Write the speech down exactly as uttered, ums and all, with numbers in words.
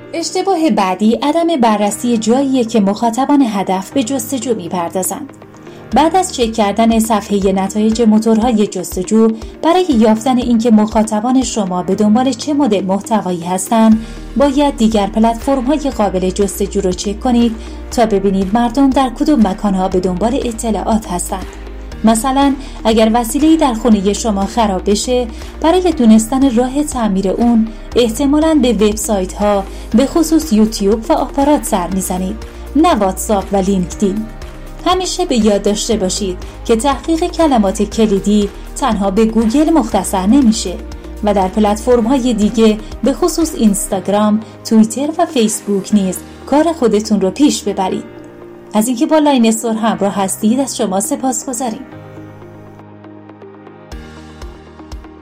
اشتباه بعدی عدم بررسی جاییه که مخاطبان هدف به جستجو می‌پردازند. بعد از چک کردن صفحه نتایج موتورهای جستجو برای یافتن اینکه مخاطبان شما به دنبال چه مدل محتوایی هستند، باید دیگر پلتفرم‌های قابل جستجو رو چک کنید تا ببینید مردم در کدوم مکان‌ها به دنبال اطلاعات هستند. مثلا اگر وسیله‌ای در خونه شما خراب بشه، برای دونستن راه تعمیر اون احتمالاً به وبسایت‌ها به خصوص یوتیوب و آپارات سر میزنید، نه واتساپ و لینکدین. همیشه به یاد داشته باشید که تحقیق کلمات کلیدی تنها به گوگل مختصر نمیشه و در پلتفرم‌های دیگه به خصوص اینستاگرام، توییتر و فیسبوک نیز کار خودتون رو پیش ببرید. از اینکه با لاین استور همراه هستید از شما سپاسگزاریم.